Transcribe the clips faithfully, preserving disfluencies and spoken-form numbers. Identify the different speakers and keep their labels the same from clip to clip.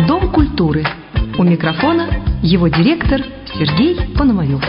Speaker 1: Дом культуры. У микрофона его директор Сергей Пономарев.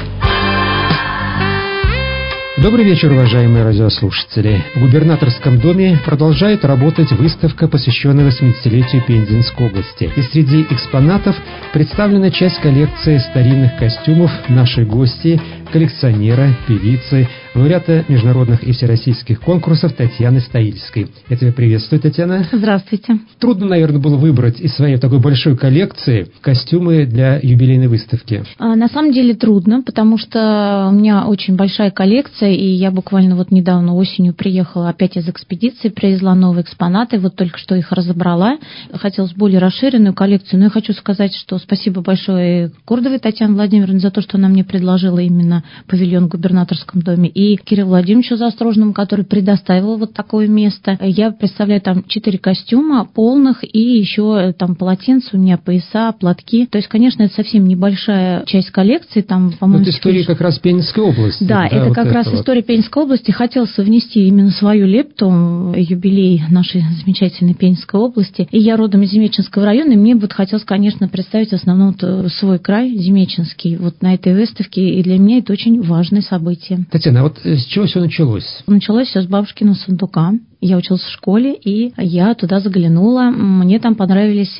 Speaker 2: Добрый вечер, уважаемые радиослушатели. В губернаторском доме продолжает работать выставка, посвященная восьмидесятилетию Пензенской области. И среди экспонатов представлена часть коллекции старинных костюмов нашей гости, коллекционера, певицы, лауреата международных и всероссийских конкурсов Татьяны Стоильской. Я тебя приветствую, Татьяна.
Speaker 3: Здравствуйте.
Speaker 2: Трудно, наверное, было выбрать из своей такой большой коллекции костюмы для юбилейной выставки.
Speaker 3: А, на самом деле трудно, потому что у меня очень большая коллекция, и я буквально вот недавно осенью приехала опять из экспедиции, привезла новые экспонаты, вот только что их разобрала. Хотелось более расширенную коллекцию, но я хочу сказать, что спасибо большое Курдовой Татьяне Владимировне за то, что она мне предложила именно павильон в губернаторском доме, и Кириллу Владимировичу Застрожному, который предоставил вот такое место. Я представляю там четыре костюма полных и еще там полотенца, у меня пояса, платки. То есть, конечно, это совсем небольшая часть коллекции. Там, по-моему,
Speaker 2: это история как раз Пензенской области.
Speaker 3: Да, да, это вот как это раз вот. История Пензенской области. Хотел совместить именно свою лепту, юбилей нашей замечательной Пензенской области. И я родом из Демеченского района, и мне бы хотелось, конечно, представить в основном свой край, Демеченский, вот на этой выставке. И для меня это очень важное событие.
Speaker 2: Татьяна, а вот с чего все началось?
Speaker 3: Началось все с бабушкиного сундука. Я училась в школе, и я туда заглянула. Мне там понравились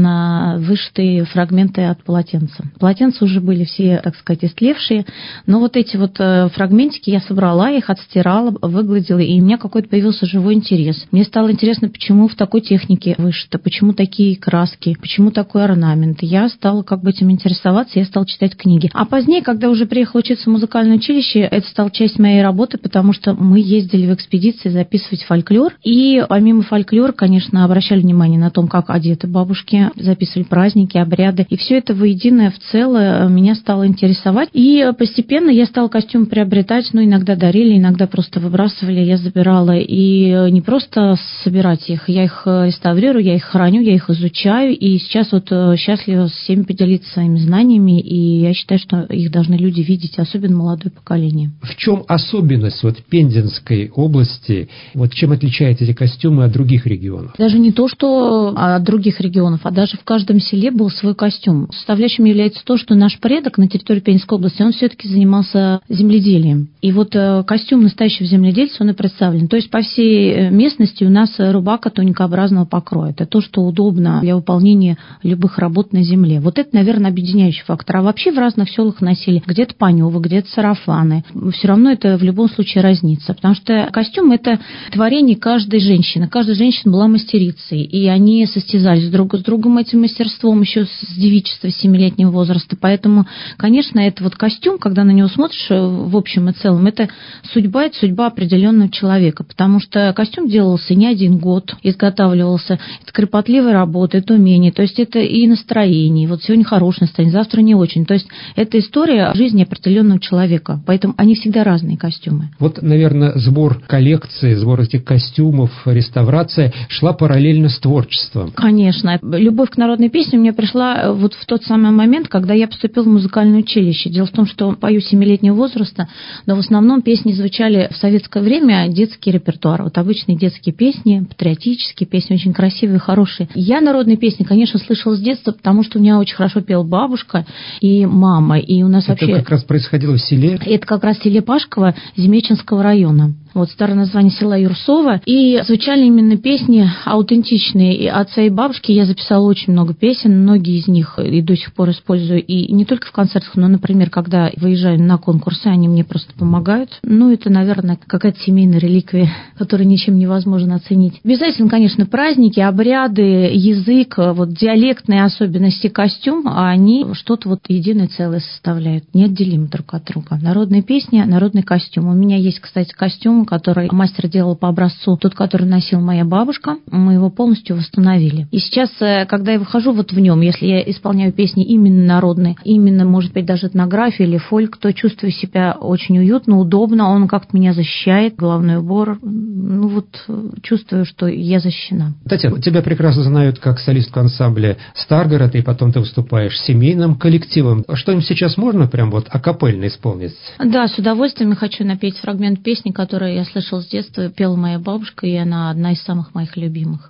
Speaker 3: на вышитые фрагменты от полотенца. Полотенца уже были все, так сказать, истлевшие, но вот эти вот фрагментики я собрала, их отстирала, выгладила, и у меня какой-то появился живой интерес. Мне стало интересно, почему в такой технике вышито, почему такие краски, почему такой орнамент. Я стала как бы этим интересоваться, я стала читать книги. А позднее, когда уже приехала учиться в музыкальное училище, это стала часть моей работы, потому что мы ездили в экспедиции записывать фольклор. И помимо фольклора, конечно, обращали внимание на том, как одеты бабушки, записывали праздники, обряды. И все это воедино, в целое, меня стало интересовать. И постепенно я стала костюмы приобретать, ну, иногда дарили, иногда просто выбрасывали, я забирала. И не просто собирать их, я их реставрирую, я их храню, я их изучаю. И сейчас вот счастлива с всеми поделиться своими знаниями. И я считаю, что их должны люди видеть, особенно молодое поколение.
Speaker 2: В чем особенность вот Пензенской области? Вот чем отличаются эти костюмы от других регионов?
Speaker 3: Даже не то, что от других регионов, а даже в каждом селе был свой костюм. Составляющим является то, что наш предок на территории Пензенской области, он все-таки занимался земледелием. И вот костюм настоящего земледельца, он и представлен. То есть по всей местности у нас рубака тонкообразного покроя. Это то, что удобно для выполнения любых работ на земле. Вот это, наверное, объединяющий фактор. А вообще в разных селах носили где-то паневы, где-то сарафаны. Все равно это в любом случае разница. Потому что костюм – это творение каждой женщины. Каждая женщина была мастерицей, и они состязались друг с другом этим мастерством еще с девичества, семилетнего возраста. Поэтому, конечно, это вот костюм, когда на него смотришь в общем и целом, это судьба, это судьба определенного человека, потому что костюм делался не один год, изготавливался, это кропотливая работа, это умение, то есть это и настроение. Вот сегодня хорошее настроение, завтра не очень. То есть это история жизни определенного человека, поэтому они всегда разные костюмы.
Speaker 2: Вот, наверное, сбор коллекции, сбор этих костюмов, реставрация шла параллельно с творчеством.
Speaker 3: Конечно. Любовь к народной песне у меня пришла вот в тот самый момент, когда я поступила в музыкальное училище. Дело в том, что пою семилетнего возраста, но в основном песни звучали в советское время, детский репертуар. Вот обычные детские песни, патриотические песни, очень красивые, хорошие. Я народные песни, конечно, слышала с детства, потому что у меня очень хорошо пела бабушка и мама. И у нас
Speaker 2: это
Speaker 3: вообще...
Speaker 2: как раз происходило в селе?
Speaker 3: Это как раз в селе Пашково Демеченского района. Вот старое название села Юрсово. И звучали именно песни аутентичные. И отца и бабушки я записала очень много песен. Многие из них и до сих пор использую. И не только в концертах, но, например, когда выезжаю на конкурсы, они мне просто помогают. Ну, это, наверное, какая-то семейная реликвия, которую ничем невозможно оценить. Обязательно, конечно, праздники, обряды, язык, вот диалектные особенности, костюм, а они что-то вот единое целое составляют, неотделимы друг от друга. Народная песня, народный костюм. У меня есть, кстати, костюм, который мастер делал по образцу, тот, который носила моя бабушка, мы его полностью восстановили. И сейчас, когда я выхожу вот в нем, если я исполняю песни именно народные, именно, может быть, даже этнографию или фольк, то чувствую себя очень уютно, удобно, он как-то меня защищает, головной убор, ну вот чувствую, что я защищена.
Speaker 2: Татьяна, тебя прекрасно знают как солистку ансамбля «Старгород», и потом ты выступаешь с семейным коллективом. Что-нибудь сейчас можно прям вот акапельно исполнить?
Speaker 3: Да, с удовольствием я хочу напеть фрагмент песни, которую я слышала с детства, пела моя бабушка, и она одна из самых моих любимых.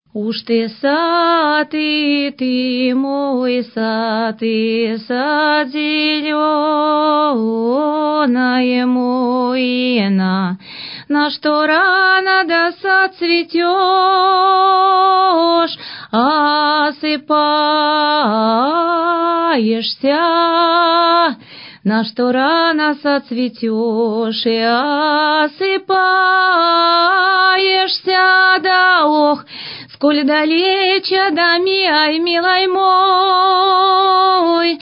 Speaker 3: Уж ты сад, и ты мой сад, и сад зеленое мой, на, на что рано да соцветешь, осыпаешься, на что рано соцветешь и осыпаешься, да ох, сколь далече да милой, милой мой,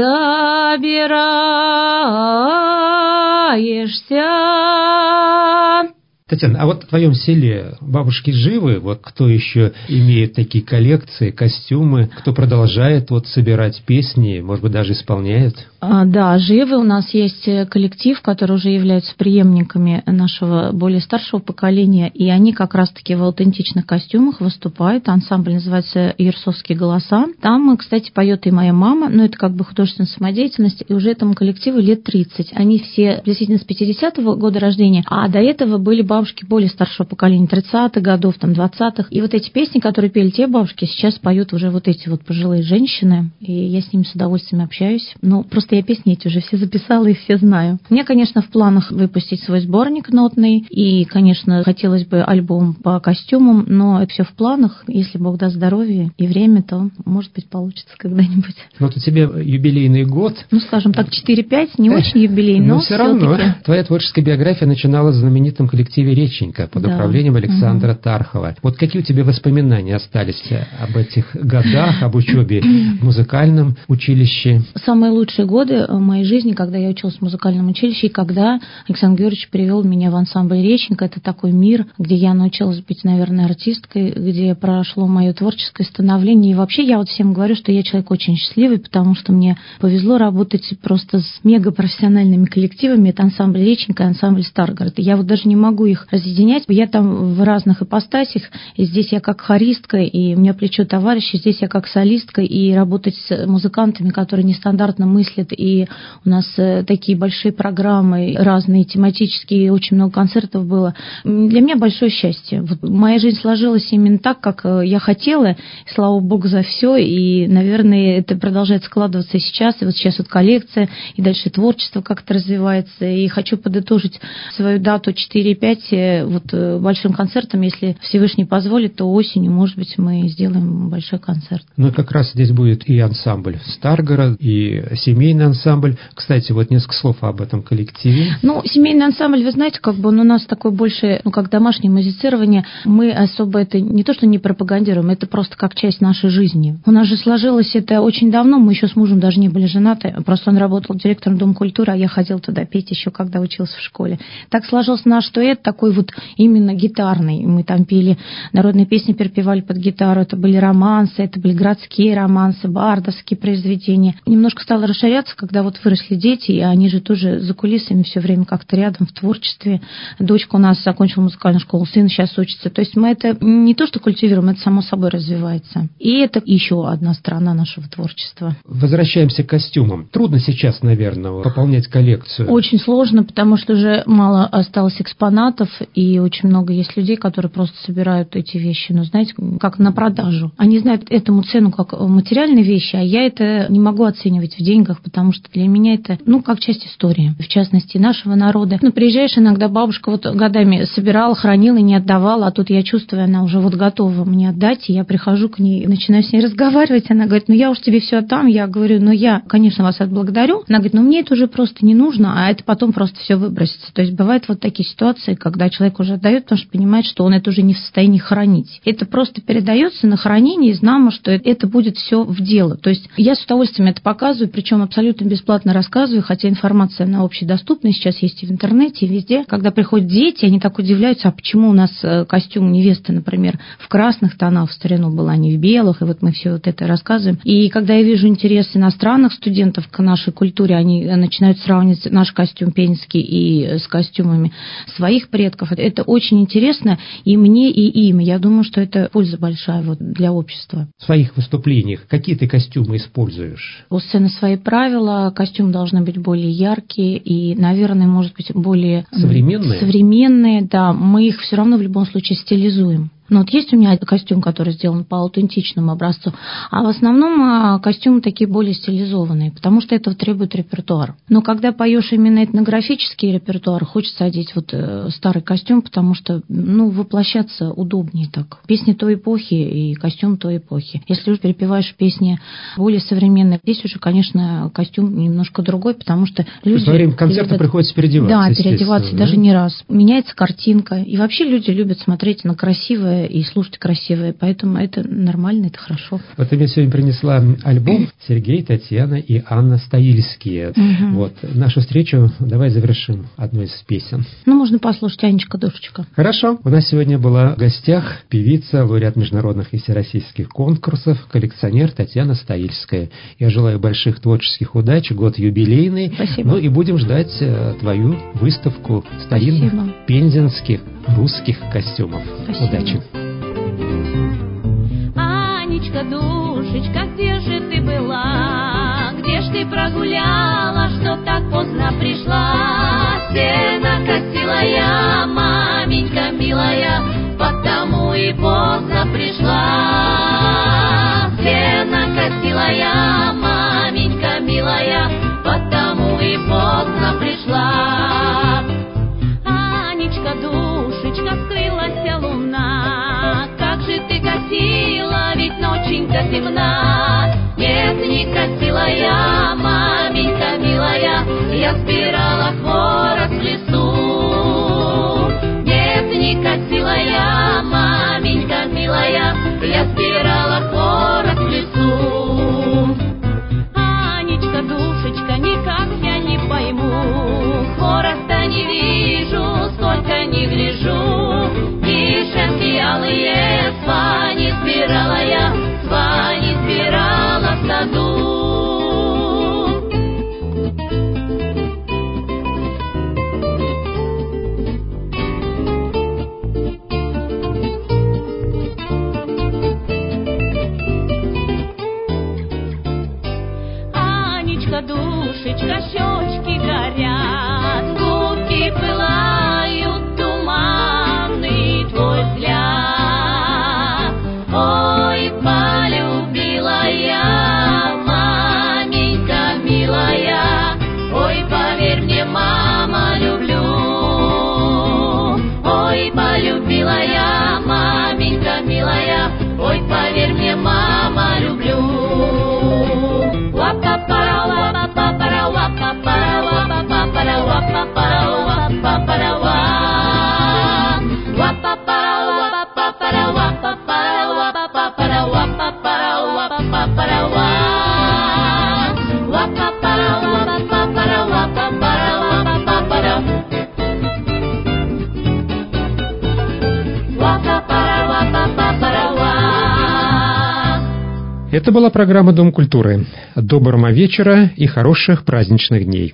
Speaker 3: собираешься.
Speaker 2: Татьяна, а вот в твоем селе бабушки живы? Вот кто еще имеет такие коллекции, костюмы, кто продолжает вот собирать песни, может быть, даже исполняет?
Speaker 3: А, да, живы. У нас есть коллектив, который уже является преемниками нашего более старшего поколения, и они как раз-таки в аутентичных костюмах выступают. Ансамбль называется «Ерсовские голоса». Там, кстати, поет и моя мама, но это как бы художественная самодеятельность, и уже этому коллективу лет тридцать. Они все приблизительно с пятидесятого года рождения, а до этого были бабушки более старшего поколения, тридцатых годов, там, двадцатых. И вот эти песни, которые пели те бабушки, сейчас поют уже вот эти вот пожилые женщины, и я с ними с удовольствием общаюсь. Ну, просто я песни эти уже все записала и все знаю. У меня, конечно, в планах выпустить свой сборник нотный, и, конечно, хотелось бы альбом по костюмам, но это все в планах. Если Бог даст здоровье и время, то, может быть, получится когда-нибудь.
Speaker 2: Вот у тебя юбилейный год.
Speaker 3: Ну, скажем так, четыре-пять, не очень юбилейный, но, но все равно
Speaker 2: твоя творческая биография начиналась в знаменитом коллективе «Реченька» под да. управлением Александра угу. Тархова. Вот какие у тебя воспоминания остались об этих годах, об учебе в музыкальном училище?
Speaker 3: Самые лучшие годы в моей жизни, когда я училась в музыкальном училище, и когда Александр Георгиевич привел меня в ансамбль «Реченька». Это такой мир, где я научилась быть, наверное, артисткой, где прошло мое творческое становление. И вообще я вот всем говорю, что я человек очень счастливый, потому что мне повезло работать просто с мегапрофессиональными коллективами. Это ансамбль «Реченька» и ансамбль «Старгород». Я вот даже не могу их разъединять. Я там в разных ипостасях, и здесь я как хористка, и у меня плечо товарища, здесь я как солистка, и работать с музыкантами, которые нестандартно мыслят, и у нас такие большие программы, разные тематические, очень много концертов было. Для меня большое счастье. Вот моя жизнь сложилась именно так, как я хотела, и слава Богу за все, и, наверное, это продолжает складываться и сейчас, и вот сейчас вот коллекция, и дальше творчество как-то развивается, и хочу подытожить свою дату четыре-пять вот большим концертом, если Всевышний позволит, то осенью, может быть, мы сделаем большой концерт.
Speaker 2: Ну, как раз здесь будет и ансамбль «Старгород», и семейный ансамбль. Кстати, вот несколько слов об этом коллективе.
Speaker 3: Ну, семейный ансамбль, вы знаете, как бы он у нас такой больше, ну, как домашнее музицирование. Мы особо это не то, что не пропагандируем, это просто как часть нашей жизни. У нас же сложилось это очень давно, мы еще с мужем даже не были женаты, просто он работал директором Дома культуры, а я ходила туда петь еще, когда училась в школе. Так сложилось наш дуэт, такой вот именно гитарный. Мы там пели народные песни, перепевали под гитару, это были романсы, это были городские романсы, бардовские произведения. Немножко стало расширяться, когда вот выросли дети, и они же тоже за кулисами все время как-то рядом в творчестве. Дочка у нас закончила музыкальную школу, сын сейчас учится. То есть мы это не то, что культивируем, это само собой развивается. И это еще одна сторона нашего творчества.
Speaker 2: Возвращаемся к костюмам. Трудно сейчас, наверное, пополнять коллекцию.
Speaker 3: Очень сложно, потому что уже мало осталось экспонатов, и очень много есть людей, которые просто собирают эти вещи, ну, знаете, как на продажу. Они знают этому цену как материальные вещи, а я это не могу оценивать в деньгах, потому что для меня это, ну, как часть истории, в частности, нашего народа. Ну, приезжаешь, иногда бабушка вот годами собирала, хранила и не отдавала, а тут я чувствую, она уже вот готова мне отдать, и я прихожу к ней, начинаю с ней разговаривать, она говорит, ну, я уж тебе все отдам, я говорю, ну, я, конечно, вас отблагодарю. Она говорит, ну, мне это уже просто не нужно, а это потом просто все выбросится. То есть бывают вот такие ситуации, когда человек уже отдает, потому что понимает, что он это уже не в состоянии хранить. Это просто передается на хранение, и знамо, что это будет все в дело. То есть я с удовольствием это показываю, причем абсолютно бесплатно рассказываю, хотя информация она общедоступна, сейчас есть и в интернете, и везде. Когда приходят дети, они так удивляются, а почему у нас костюм невесты, например, в красных тонах, в старину был, а не в белых, и вот мы все вот это рассказываем. И когда я вижу интерес иностранных студентов к нашей культуре, они начинают сравнивать наш костюм пензенский и с костюмами своих предков. Это очень интересно и мне, и им. Я думаю, что это польза большая вот для общества.
Speaker 2: В своих выступлениях какие ты костюмы используешь?
Speaker 3: У сцены свои правила. Костюмы должны быть более яркие и, наверное, может быть, более
Speaker 2: современные.
Speaker 3: Современные, да. Мы их все равно в любом случае стилизуем. Ну, вот есть у меня костюм, который сделан по аутентичному образцу, а в основном костюмы такие более стилизованные, потому что это требует репертуар. Но когда поешь именно этнографический репертуар, хочется одеть вот старый костюм, потому что, ну, воплощаться удобнее так. Песни той эпохи и костюм той эпохи. Если уже перепеваешь песни более современные, здесь уже, конечно, костюм немножко другой, потому что люди...
Speaker 2: Во время концерта любят... приходится переодеваться.
Speaker 3: Да, переодеваться, да? Даже не раз. Меняется картинка. И вообще люди любят смотреть на красивое и слушать красивое, поэтому это нормально, это хорошо.
Speaker 2: Вот ты мне сегодня принесла альбом Сергей, Татьяна и Анна Стоильские.
Speaker 3: Угу.
Speaker 2: Вот нашу встречу давай завершим одной из песен.
Speaker 3: Ну, можно послушать «Анечка, душечка».
Speaker 2: Хорошо. У нас сегодня была в гостях певица, лауреат международных и всероссийских конкурсов, коллекционер Татьяна Стоильская. Я желаю больших творческих удач, год юбилейный.
Speaker 3: Спасибо.
Speaker 2: Ну и будем ждать твою выставку старинных
Speaker 3: Спасибо.
Speaker 2: пензенских русских костюмов.
Speaker 3: Спасибо.
Speaker 2: Удачи.
Speaker 4: Анечка, душечка, где же ты была? Где ж ты прогуляла, что так поздно пришла? Сено косила я, маменька милая, потому и поздно пришла. Сено косила я, маменька милая, потому и поздно пришла. Анечка, душечка, скрылась луна, как же ты косила, ведь ноченька темна. Нет, не косила я, маменька милая, я собирала хворост в лесу. Нет, не косила я, маменька милая, я собирала хворост в лесу. Анечка, душечка, никак я не пойму, хвороста не вижу, сколько не гляжу. Вишенки алые, свани собирала я, свани собирала в саду. Анечка, душечка, щечки горят, губки пылают, туманный твой взгляд. Ой, полюбила я, маменька милая, ой, поверь мне, мама, люблю. Ой, полюбила я, маменька милая, ой, поверь мне, мама, люблю. Ла-па-пара, ла-па-пара, ла-па-пара, ла-па-пара, ла-па-пара, ла-па-пара, ла. Ла-па-пара, ла-па-пара, ла-па-пара, ла-па-пара, ла-па-пара, ла-па-пара, ла. Ла-па-пара, ла-па-пара, ла-па-пара, ла-па-пара. Ла-па-пара, ла-па-пара, ла.
Speaker 2: Это была программа «Дом культуры». Доброго вечера и хороших праздничных дней.